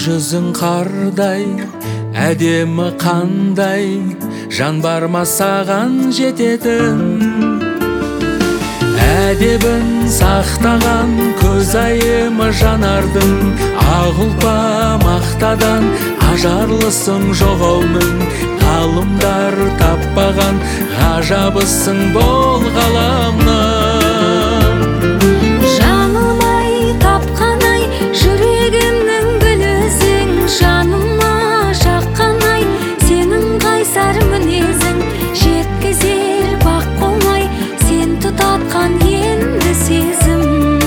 жүзің қардай, әдемі қандай, жан барма саған жететін. Әдебін сақтаған көзайымы жанардың, ақ ұлпа мақтадан ажарлысың жоғалмын. Ғалымдар таппаған ғажабысың бол ғаламның. Жаным-ай, тапқан-ай, жүрегімнің гүлісің. Жаныма жаққан-ай, сенің қайсар мінезің. Жеткізер бақ қомай, сен тұтатқан енді сезім.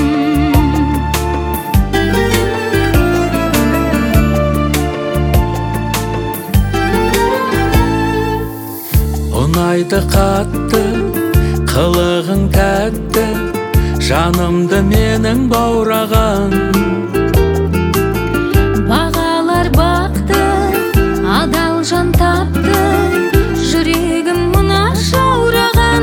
Ұнайды қатты, қылығың тәтті, жанымды менің баураған. Бағалар бақты, адал жан тапты, жүрегім мұна жаураған.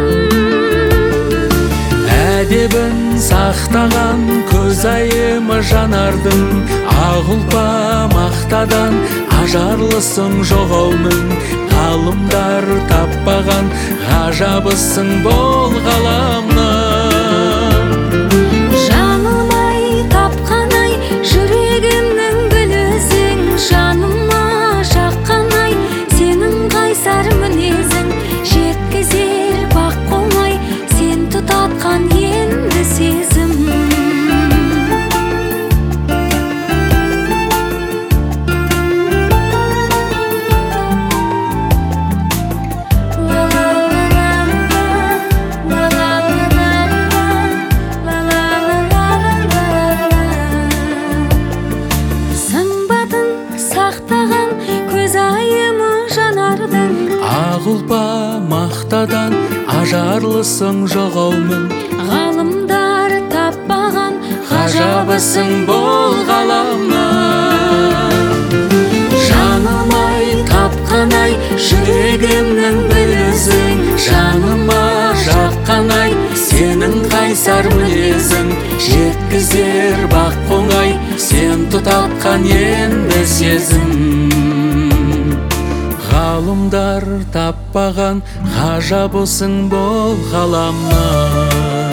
Әдебін сақтаған көзайымы жанардың, ақ ұлпа мақтадан ажарлысың жоғалмын. Ғалымдар таппаған ғажабысың бол ғаламның. Жаным-ай, тапқан-ай, жүрегімнің гүлісің. Жаныма жаққан-ай, сенің қайсар мінезің. Жеткізер бақ қомай, сен тұтатқан енді сезім. Сақтаған көзайымы жанардың, Ақ ұлпа мақтадан ажарлысың жоғалмын. ғалымдар таппаған Ғажабысың бол ғаламның. Жаным-ай, тапқан-ай, жүрегімнің гүлісің. Жаныма жаққан-ай, сенің қайсар мінезің. Жеткізер бақ қоңай, сен тұтатқан енді сезім. Ғалымдар таппаған ғажабысың бол ғаламның.